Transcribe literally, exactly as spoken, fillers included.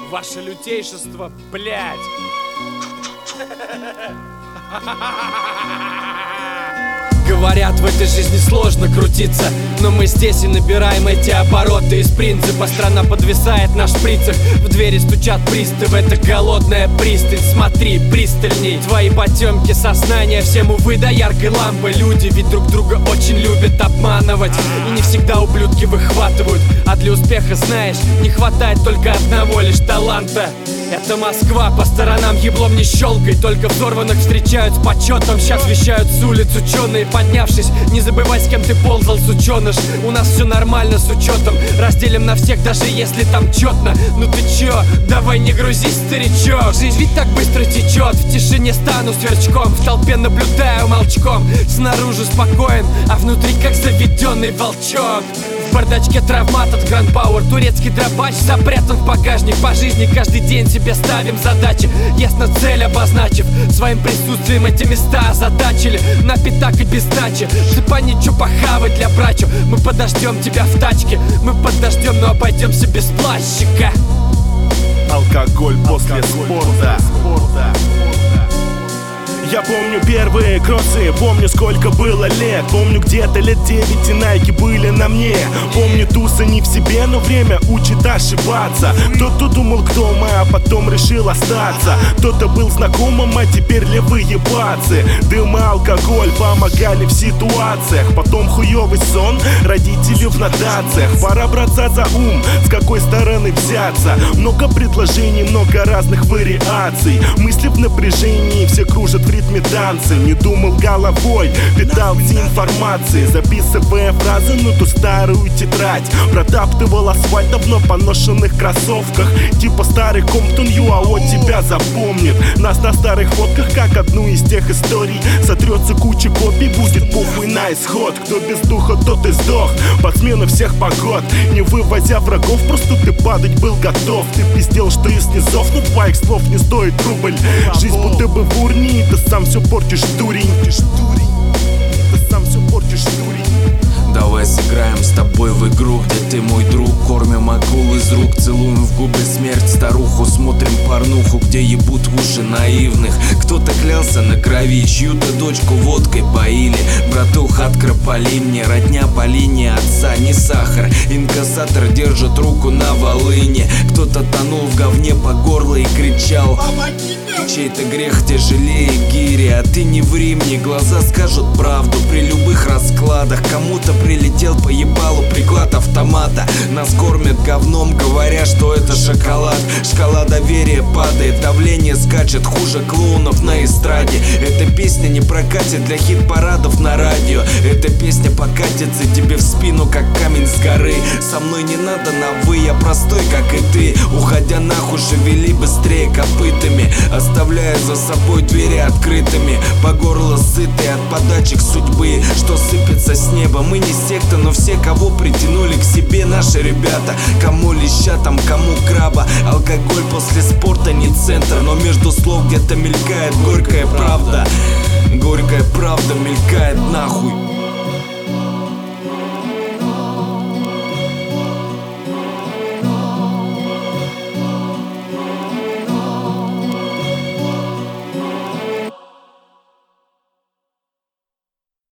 Ваше лютейшество, блядь! Говорят, в этой жизни сложно крутиться, но мы здесь и набираем эти обороты из принципа. Страна подвисает на шприцах, в двери стучат приставы. Это голодная пристань, смотри пристальней. Твои потемки сознания всем, увы, до яркой лампы. Люди ведь друг друга очень любят обманывать, и не всегда ублюдки выхватывают. А для успеха, знаешь, не хватает только одного лишь таланта. Это Москва, по сторонам еблом не щелкай. Только взорванных встречают с почетом. Сейчас вещают с улиц ученые, поднявшись. Не забывай, с кем ты ползал, сученыш. У нас все нормально с учетом. Разделим на всех, даже если там четно. Ну ты чё, давай не грузись, старичок. Жизнь ведь так быстро течет. В тишине стану сверчком, в толпе наблюдаю молчком. Снаружи спокоен, а внутри как заведенный волчок. В бардачке травмат от Grand Power, турецкий дробач запрятан в багажник. По жизни каждый день себе ставим задачи, ясно цель обозначив. Своим присутствием эти места озадачили. На пятак и без дачи, цепани чё похавать для брачу. Мы подождем тебя в тачке, мы подождем, но обойдемся без плащика. Алкоголь после спорта. Я помню первые кроссы, помню сколько было лет. Помню где-то лет девять и найки были на мне. Помню тусы не в себе, но время учит ошибаться. Кто-то думал, кто мы, а потом решил остаться. Кто-то был знакомым, а теперь левые бацы. Дым и алкоголь помогали в ситуациях. Потом хуёвый сон, родители в нотациях. Пора браться за ум, с какой стороны взяться. Много предложений, много разных вариаций. Мысли в напряжении, все кружат в ритме танцы. Не думал головой, питался информацией, записывая фразы на ту старую тетрадь. Протаптывал асфальт давно поношенных кроссовках. Типа старый Комптон Ю, а он тебя запомнит. Нас на старых фотках, как одну из тех историй. Сотрется куча копий, будет похуй на исход. Кто без духа, тот и сдох под смену всех погод. Не вывозя врагов, просто ты падать был готов. Ты пиздел, что из низов, но твоих слов не стоит рубль. Жизнь будто бы в урне, ты сам все портишь, дурень. Ты сам все портишь, дурень. Давай сыграем с тобой в игру, где ты мой друг. Кормим акул из рук, целуем в губы смерть старуху. Смотрим порнуху, где ебут в уши наивных. Кто-то клялся на крови, чью-то дочку водкой поили. Братуха, открополи мне, родня по линии отца не сахар. Инкассатор держит руку на волыне. Кто-то тонул в говне по горло и кричал: чей-то грех тяжелее гири. А ты не ври мне, глаза скажут правду при любых раскладах. Кому-то прилетел по ебалу приклад автомата. Нас кормят говном, говоря, что это шоколад. Шкала доверия падает, давление скачет хуже клоунов на эстраде. Эта песня не прокатит для хит-парадов на радио. Эта песня покатится тебе в спину, как камень с горы. Со мной не надо на вы, я простой, как и ты. Уходя нахуй, шевели быстрее копытами, оставляя за собой двери открытыми. По горло сытый от подачек судьбы, что сыпется с неба. Мы не секта, но все, кого притянули к себе наши ребята. Кому леща, там кому краба. Алкоголь после спорта не центр, но между слов где-то мелькает горькая правда. Горькая правда мелькает нахуй.